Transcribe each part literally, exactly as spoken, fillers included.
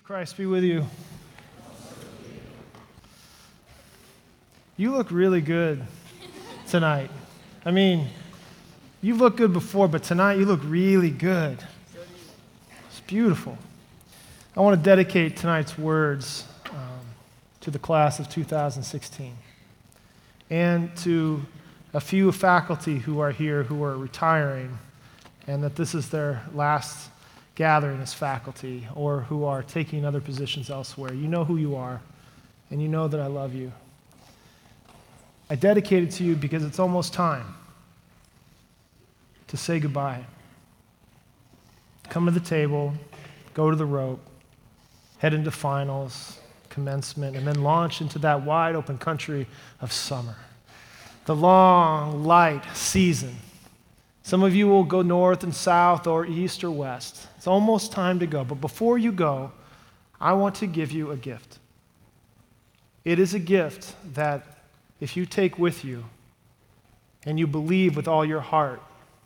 Christ be with you. You look really good tonight. I mean, you looked good before, but tonight you look really good. It's beautiful. I want to dedicate tonight's words um, to the class of two thousand sixteen and to a few faculty who are here who are retiring and that this is their last gathering as faculty or who are taking other positions elsewhere. You know who you are, and you know that I love you. I dedicate it to you because it's almost time to say goodbye. Come to the table, go to the rope, head into finals, commencement, and then launch into that wide open country of summer. The long, light season. Some of you will go north and south or east or west. It's almost time to go. But before you go, I want to give you a gift. It is a gift that if you take with you and you believe with all your heart,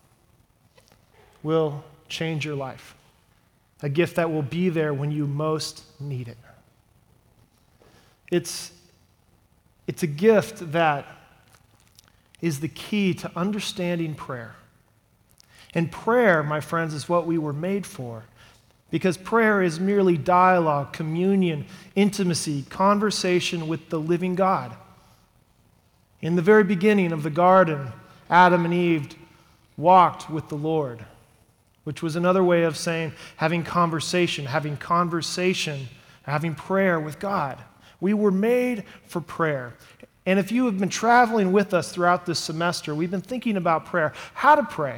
will change your life. A gift that will be there when you most need it. It's, it's a gift that is the key to understanding prayer. And prayer, my friends, is what we were made for. Because prayer is merely dialogue, communion, intimacy, conversation with the living God. In the very beginning of the garden, Adam and Eve walked with the Lord, which was another way of saying having conversation, having conversation, having prayer with God. We were made for prayer. And if you have been traveling with us throughout this semester, we've been thinking about prayer, how to pray.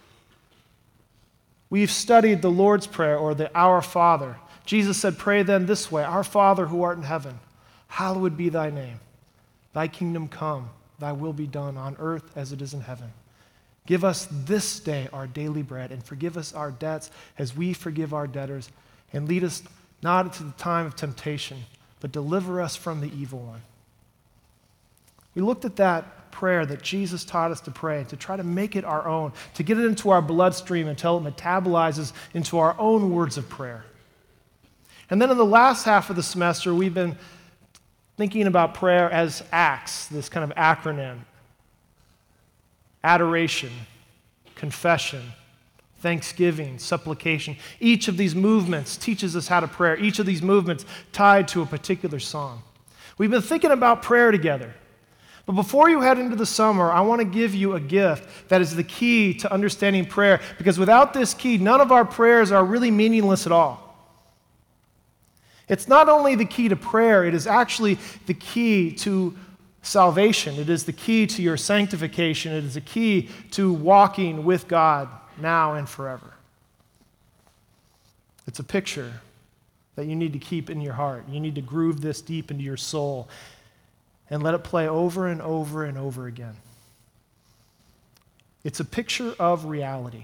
We've studied the Lord's Prayer or the Our Father. Jesus said, pray then this way, Our Father who art in heaven, hallowed be thy name. Thy kingdom come, thy will be done on earth as it is in heaven. Give us this day our daily bread, and forgive us our debts as we forgive our debtors, and lead us not into the time of temptation, but deliver us from the evil one. We looked at that prayer that Jesus taught us to pray, to try to make it our own, to get it into our bloodstream until it metabolizes into our own words of prayer. And then in the last half of the semester, we've been thinking about prayer as ACTS, this kind of acronym. Adoration, confession, thanksgiving, supplication. Each of these movements teaches us how to pray. Each of these movements tied to a particular song. We've been thinking about prayer together. But before you head into the summer, I want to give you a gift that is the key to understanding prayer, because without this key, none of our prayers are really meaningless at all. It's not only the key to prayer, it is actually the key to salvation. It is the key to your sanctification. It is the key to walking with God now and forever. It's a picture that you need to keep in your heart. You need to groove this deep into your soul and let it play over and over and over again. It's a picture of reality.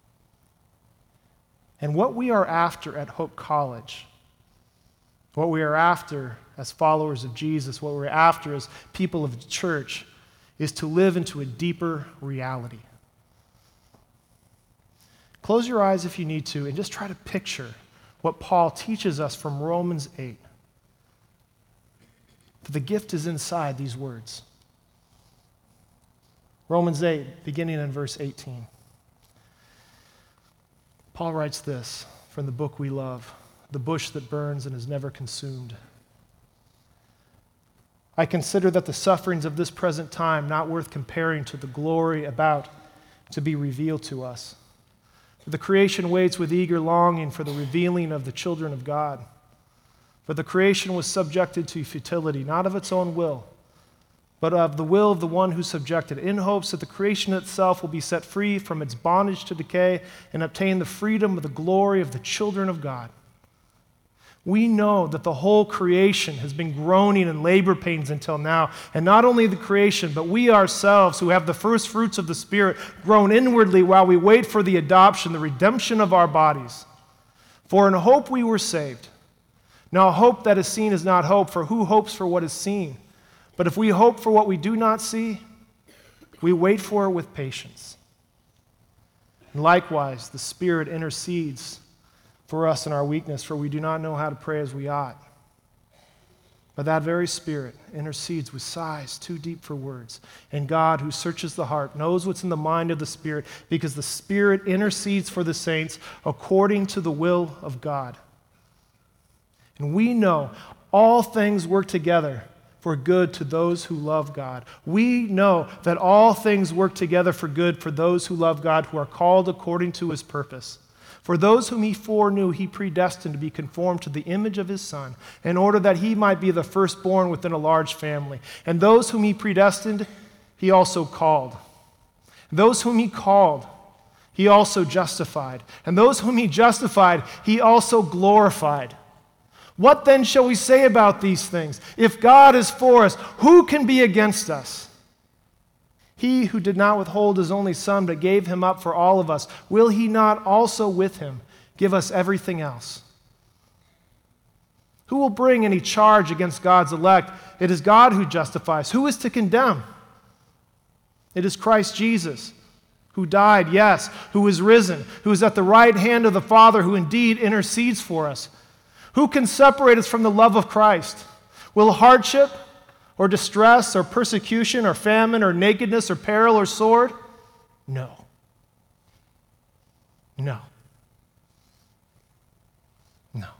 And what we are after at Hope College, what we are after as followers of Jesus, what we're after as people of the church, is to live into a deeper reality. Close your eyes if you need to and just try to picture what Paul teaches us from Romans eight. For the gift is inside these words. Romans eight, beginning in verse eighteen. Paul writes this from the book we love, The Bush That Burns and Is Never Consumed. I consider that the sufferings of this present time not worth comparing to the glory about to be revealed to us. For the creation waits with eager longing for the revealing of the children of God. For the creation was subjected to futility, not of its own will, but of the will of the one who subjected it, in hopes that the creation itself will be set free from its bondage to decay and obtain the freedom of the glory of the children of God. We know that the whole creation has been groaning in labor pains until now, and not only the creation, but we ourselves who have the first fruits of the Spirit groan inwardly while we wait for the adoption, the redemption of our bodies. For in hope we were saved. Now, hope that is seen is not hope, for who hopes for what is seen? But if we hope for what we do not see, we wait for it with patience. And likewise, the Spirit intercedes for us in our weakness, for we do not know how to pray as we ought. But that very Spirit intercedes with sighs too deep for words. And God, who searches the heart, knows what's in the mind of the Spirit, because the Spirit intercedes for the saints according to the will of God. And we know all things work together for good to those who love God. We know that all things work together for good for those who love God, who are called according to his purpose. For those whom he foreknew, he predestined to be conformed to the image of his Son, in order that he might be the firstborn within a large family. And those whom he predestined, he also called. Those whom he called, he also justified. And those whom he justified, he also glorified. What then shall we say about these things? If God is for us, who can be against us? He who did not withhold his only Son, but gave him up for all of us, will he not also with him give us everything else? Who will bring any charge against God's elect? It is God who justifies. Who is to condemn? It is Christ Jesus, who died, yes, who is risen, who is at the right hand of the Father, who indeed intercedes for us. Who can separate us from the love of Christ? Will hardship or distress, or persecution, or famine, or nakedness, or peril, or sword? No. No. No.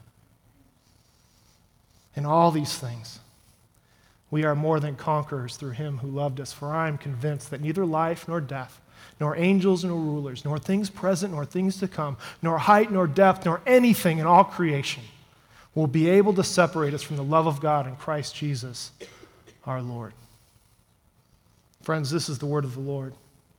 In all these things, we are more than conquerors through him who loved us. For I am convinced that neither life nor death, nor angels nor rulers, nor things present nor things to come, nor height nor depth, nor anything in all creation will be able to separate us from the love of God in Christ Jesus, our Lord. Friends, this is the word of the Lord.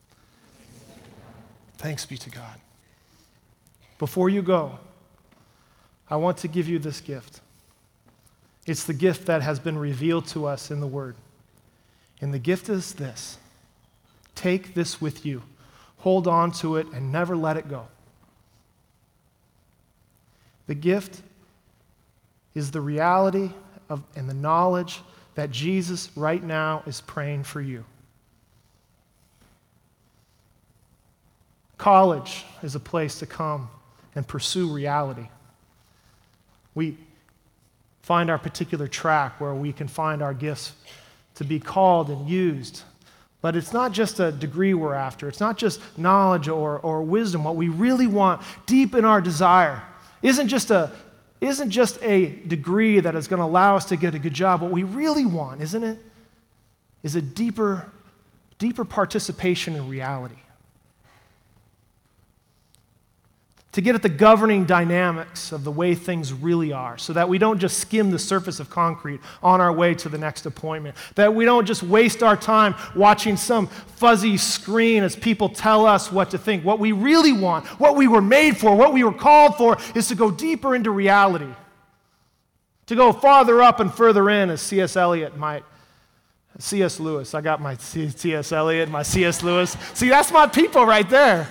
Thanks be to God. Before you go, I want to give you this gift. It's the gift that has been revealed to us in the Word. And the gift is this. Take this with you. Hold on to it and never let it go. The gift is the reality of and the knowledge that Jesus right now is praying for you. College is a place to come and pursue reality. We find our particular track where we can find our gifts to be called and used. But it's not just a degree we're after. It's not just knowledge or, or wisdom. What we really want deep in our desire isn't just a isn't just a degree that is going to allow us to get a good job. What we really want, isn't it, is a deeper, deeper participation in reality. To get at the governing dynamics of the way things really are, so that we don't just skim the surface of concrete on our way to the next appointment, that we don't just waste our time watching some fuzzy screen as people tell us what to think. What we really want, what we were made for, what we were called for, is to go deeper into reality, to go farther up and further in, as C S Eliot might. C S Lewis, I got my C S Eliot, my C S Lewis. See, that's my people right there.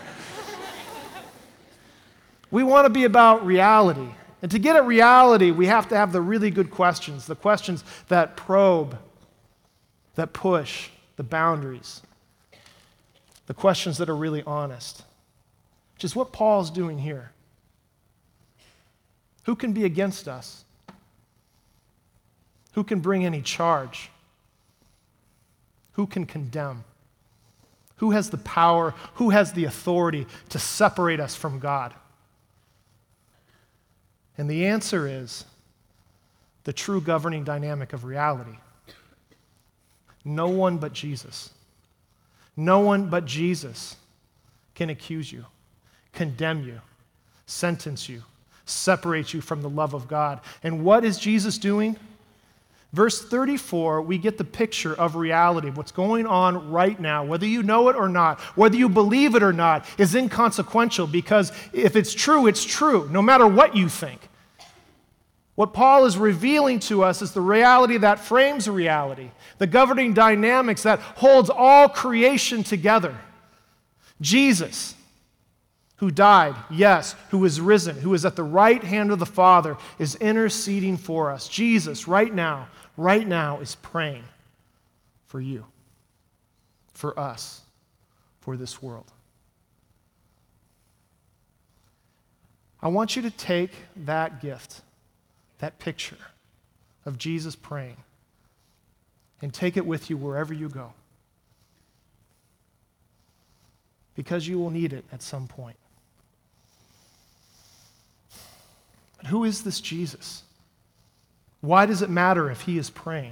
We want to be about reality. And to get at reality, we have to have the really good questions, the questions that probe, that push the boundaries, the questions that are really honest, which is what Paul's doing here. Who can be against us? Who can bring any charge? Who can condemn? Who has the power? Who has the authority to separate us from God? And the answer is the true governing dynamic of reality. No one but Jesus. No one but Jesus can accuse you, condemn you, sentence you, separate you from the love of God. And what is Jesus doing? Verse thirty-four, we get the picture of reality. What's going on right now, whether you know it or not, whether you believe it or not, is inconsequential, because if it's true, it's true, no matter what you think. What Paul is revealing to us is the reality that frames reality, the governing dynamics that holds all creation together. Jesus, who died, yes, who is risen, who is at the right hand of the Father, is interceding for us. Jesus, right now, right now, is praying for you, for us, for this world. I want you to take that gift, that picture of Jesus praying, and take it with you wherever you go. Because you will need it at some point. But who is this Jesus? Why does it matter if he is praying?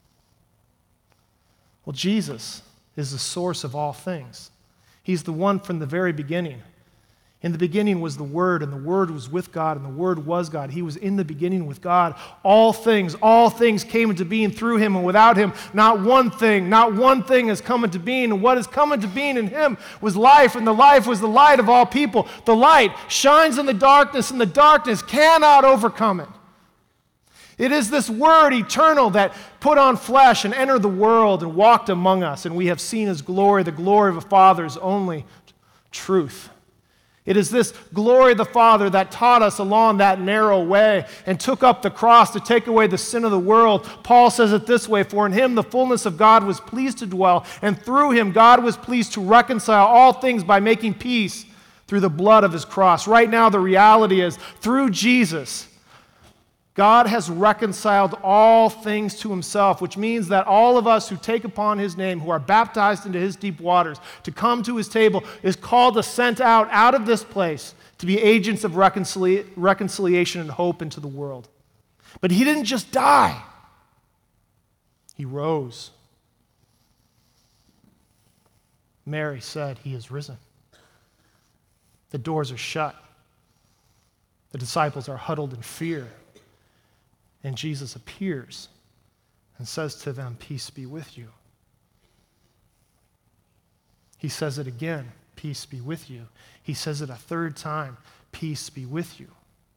Well, Jesus is the source of all things. He's the one from the very beginning. In the beginning was the Word, and the Word was with God, and the Word was God. He was in the beginning with God. All things, all things came into being through him, and without him, not one thing, not one thing has come into being. And what has come into being in him was life, and the life was the light of all people. The light shines in the darkness, and the darkness cannot overcome it. It is this Word eternal that put on flesh and entered the world and walked among us, and we have seen his glory, the glory of a Father's only truth. It is this glory of the Father that taught us along that narrow way and took up the cross to take away the sin of the world. Paul says it this way, for in him the fullness of God was pleased to dwell, and through him God was pleased to reconcile all things by making peace through the blood of his cross. Right now the reality is, through Jesus, God has reconciled all things to himself, which means that all of us who take upon his name, who are baptized into his deep waters, to come to his table, is called to sent out out of this place to be agents of reconcilia- reconciliation and hope into the world. But he didn't just die. He rose. Mary said, he is risen. The doors are shut. The disciples are huddled in fear. And Jesus appears and says to them, peace be with you. He says it again, peace be with you. He says it a third time, peace be with you.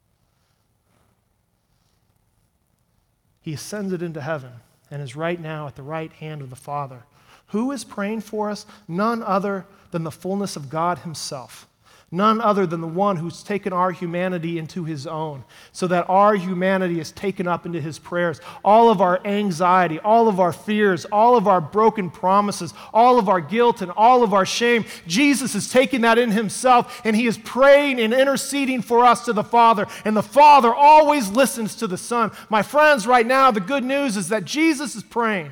He ascended into heaven and is right now at the right hand of the Father. Who is praying for us? None other than the fullness of God himself. None other than the one who's taken our humanity into his own, so that our humanity is taken up into his prayers. All of our anxiety, all of our fears, all of our broken promises, all of our guilt and all of our shame, Jesus is taking that in himself, and he is praying and interceding for us to the Father, and the Father always listens to the Son. My friends, right now, the good news is that Jesus is praying.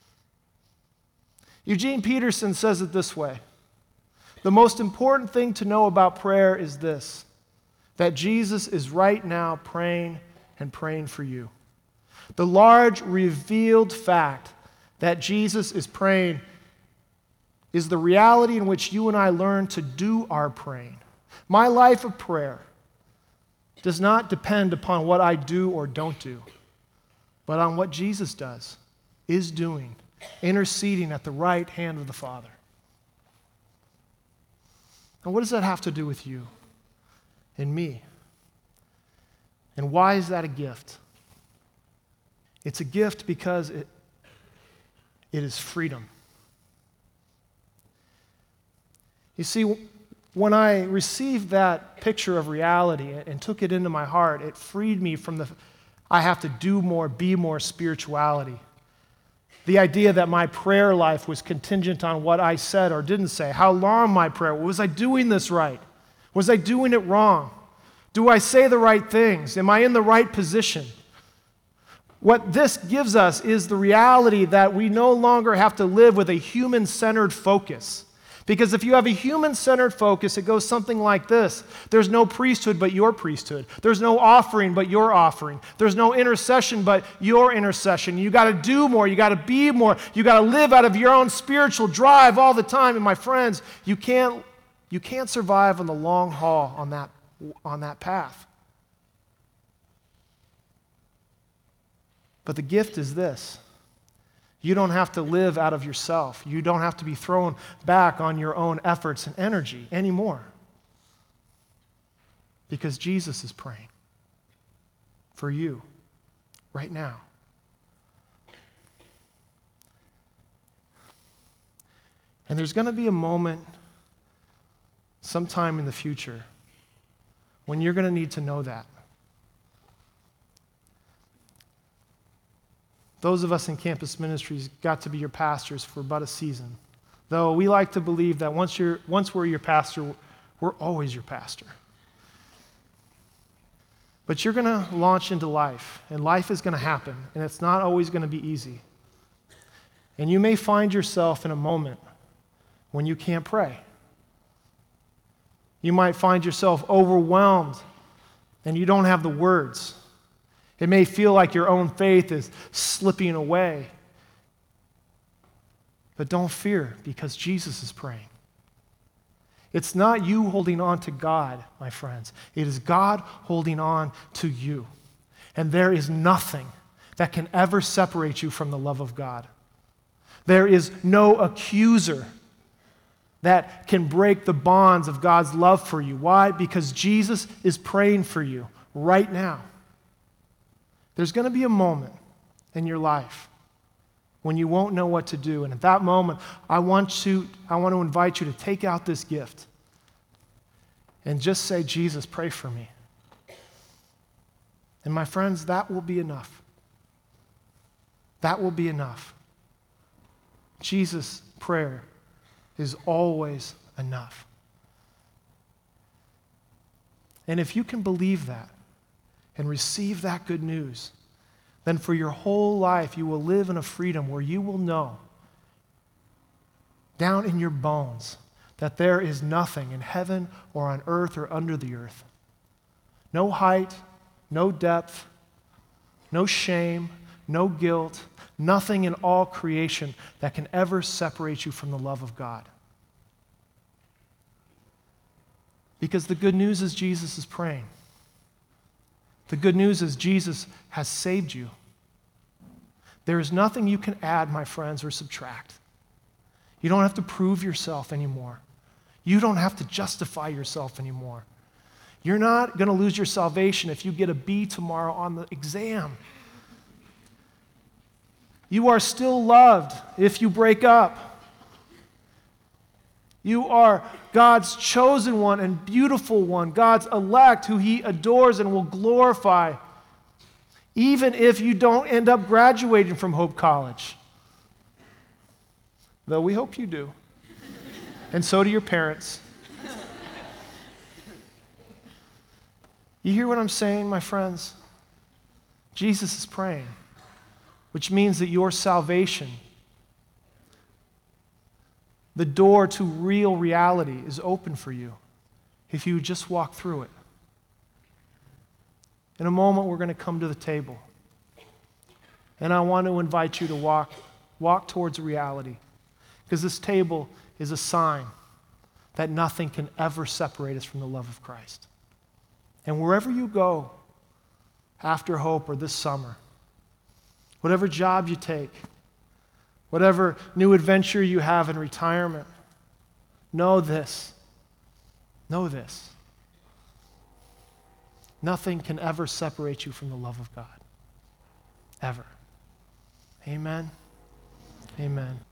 Eugene Peterson says it this way. The most important thing to know about prayer is this, that Jesus is right now praying and praying for you. The large revealed fact that Jesus is praying is the reality in which you and I learn to do our praying. My life of prayer does not depend upon what I do or don't do, but on what Jesus does, is doing, interceding at the right hand of the Father. And what does that have to do with you and me? And why is that a gift? It's a gift because it, it is freedom. You see, when I received that picture of reality and took it into my heart, it freed me from the, I have to do more, be more spirituality. The idea that my prayer life was contingent on what I said or didn't say. How long my prayer? Was I doing this right? Was I doing it wrong? Do I say the right things? Am I in the right position? What this gives us is the reality that we no longer have to live with a human-centered focus. Because if you have a human-centered focus, it goes something like this. There's no priesthood but your priesthood. There's no offering but your offering. There's no intercession but your intercession. You got to do more. You got to be more. You got to live out of your own spiritual drive all the time. And my friends, you can't, you can't survive on the long haul on that, on that path. But the gift is this. You don't have to live out of yourself. You don't have to be thrown back on your own efforts and energy anymore. Because Jesus is praying for you right now. And there's going to be a moment sometime in the future when you're going to need to know that. Those of us in campus ministries got to be your pastors for about a season. Though we like to believe that once you're once we're your pastor, we're always your pastor. But you're going to launch into life, and life is going to happen, and it's not always going to be easy. And you may find yourself in a moment when you can't pray. You might find yourself overwhelmed, and you don't have the words. It may feel like your own faith is slipping away. But don't fear, because Jesus is praying. It's not you holding on to God, my friends. It is God holding on to you. And there is nothing that can ever separate you from the love of God. There is no accuser that can break the bonds of God's love for you. Why? Because Jesus is praying for you right now. There's going to be a moment in your life when you won't know what to do. And at that moment, I want to, I want to invite you to take out this gift and just say, Jesus, pray for me. And my friends, that will be enough. That will be enough. Jesus' prayer is always enough. And if you can believe that and receive that good news, then for your whole life you will live in a freedom where you will know down in your bones that there is nothing in heaven or on earth or under the earth. No height, no depth, no shame, no guilt, nothing in all creation that can ever separate you from the love of God. Because the good news is Jesus is praying. The good news is Jesus has saved you. There is nothing you can add, my friends, or subtract. You don't have to prove yourself anymore. You don't have to justify yourself anymore. You're not going to lose your salvation if you get a B tomorrow on the exam. You are still loved if you break up. You are God's chosen one and beautiful one, God's elect who he adores and will glorify, even if you don't end up graduating from Hope College. Though we hope you do. And so do your parents. You hear what I'm saying, my friends? Jesus is praying, which means that your salvation, the door to real reality, is open for you if you just walk through it. In a moment, we're going to come to the table. And I want to invite you to walk, walk towards reality. Because this table is a sign that nothing can ever separate us from the love of Christ. And wherever you go after Hope or this summer, whatever job you take, whatever new adventure you have in retirement, know this. Know this. Nothing can ever separate you from the love of God. Ever. Amen. Amen.